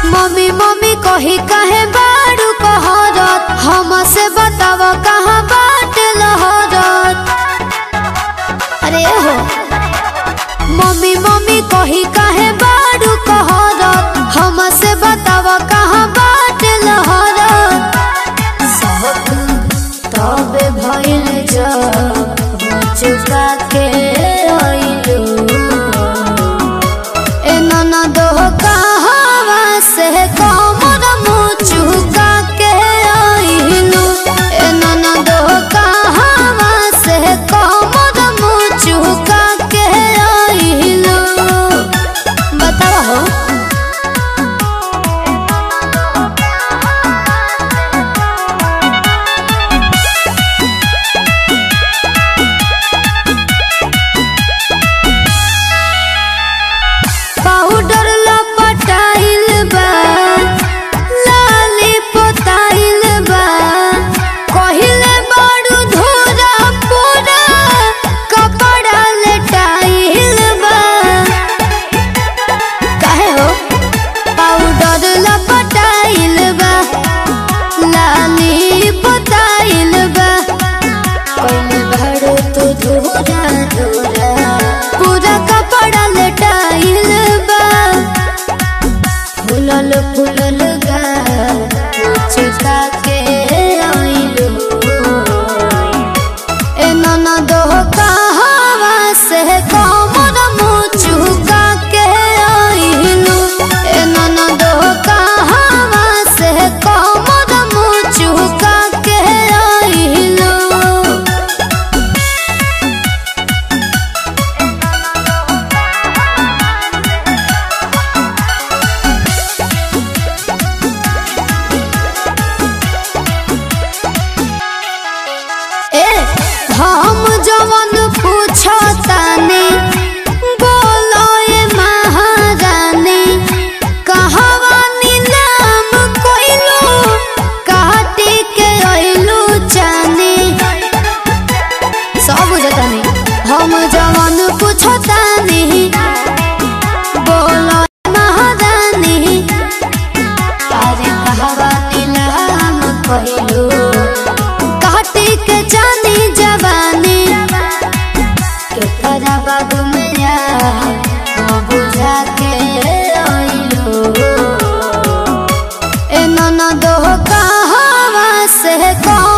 Mummy mummy कही कहे बारू कहरत, हमसे बताव कहाँ बाट लहरत। अरे हो मम्मी मम्मी कही कहे बारू कहरत, हमसे बताव कहाँ बाट लहरत। तबे भइल जब चुका के आइलू, ए ननदो कहवा से कमर मुँह चुका के आइलू, ए ननदो कहवा से कमर मुँह चुका के आइलू। बताओ हो पाउडर लपटाइल बा, लाली पोताइल बा, कहिले बड़ू धोरा पूरा कपड़ा लेटाइल बा। काहे हो पाउडर लपटाइल बा, लाली पोताइल बा, कहिले बड़ू तू धोरा धोरा पूरा कपड़ा लेटाइल बा। फुलल फुलल गा चुका के आइलू, ए ननदो कहवा से कमर मुँह चुका के आइलू, ए ननदो कहवा से कमर मुँह चुका के आइलू। हम जवन पूछतानी बोलो ये महारानी, कहवा नीलाम कोइलू काटी के आइलू जानी। सब बुझतानी हम जवन पूछतानी बोलो ये महारानी, अरे कहवा नीलाम कोइलू काटी के जानी जवानी के बाद मेरा बुझा के आइलू, ए ननदो कहवा से